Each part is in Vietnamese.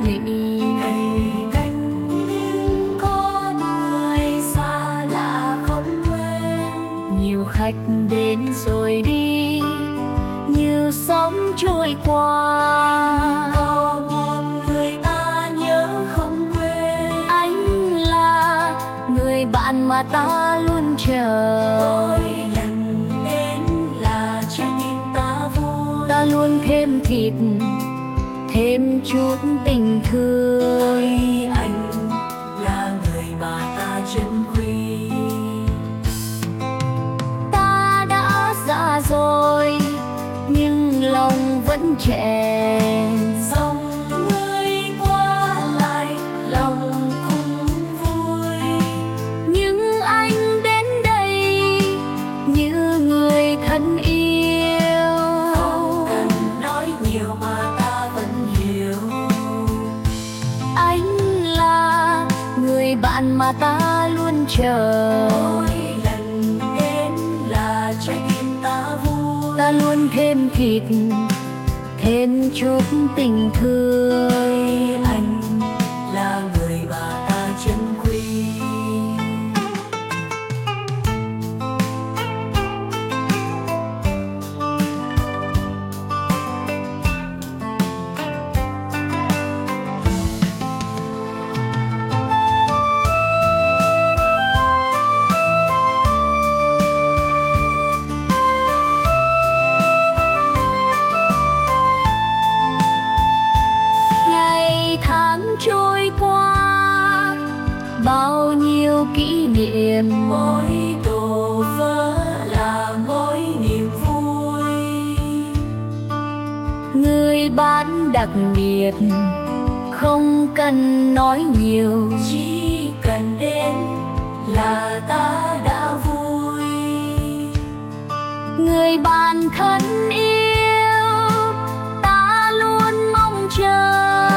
thủy. Cánh có người xa lạ không quên, nhiều khách đến rồi đi như sóng trôi qua. Có một người ta nhớ không quên, anh là người bạn mà ta luôn chờ. Mỗi lần đến là trái tim ta vui, ta luôn thêm thịt, thêm chút tình thương. Anh là người mà ta trân quý. Ta đã già rồi nhưng lòng vẫn trẻ, dòng người qua lại lòng cũng vui. Nhưng anh đến đây như người thân yêu, không cần nói nhiều mà ta vẫn hiểu. Anh là người bạn mà ta luôn chờ. Mỗi lần đến là trái tim ta vui, ta luôn thêm thịt, thêm chút tình thương. Anh là người mà ta trân quý. Trôi qua bao nhiêu kỷ niệm, mỗi đổ vỡ là mỗi niềm vui. Người bạn đặc biệt không cần nói nhiều, chỉ cần đến là ta đã vui. Người bạn thân yêu ta luôn mong chờ,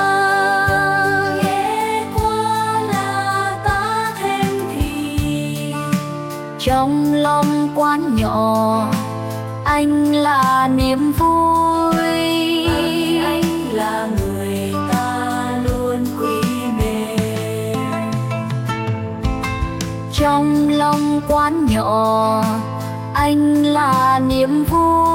trong lòng quán nhỏ anh là niềm vui. Anh là người ta luôn quý mến, trong lòng quán nhỏ anh là niềm vui.